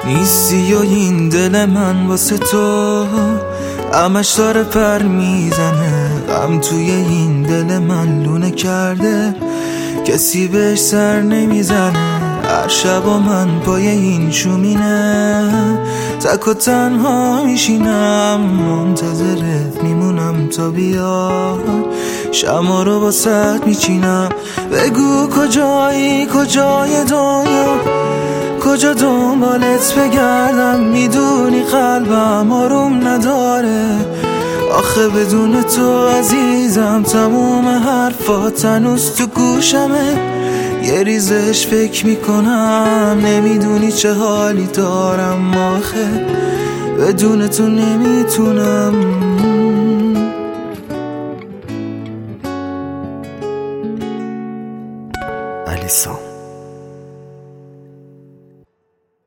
نیستی و این دل من واسه تو همش داره پر میزنه، غم توی این دل من لونه کرده، کسی بهش سر نمیزنه. هر شب و من پای این شومینه تک و تنها میشینم، منتظرت میمونم تا بیاد، شما رو با سد میچینم. بگو کجایی، کجای دنیا، کجا دنبالت بگردم، میدونی قلبم آروم نداره، آخه بدون تو عزیزم تموم حرفات هنوز تو گوشمه، یه ریزش فکر میکنم، نمیدونی چه حالی دارم، آخه بدون تو نمیتونم. علیسا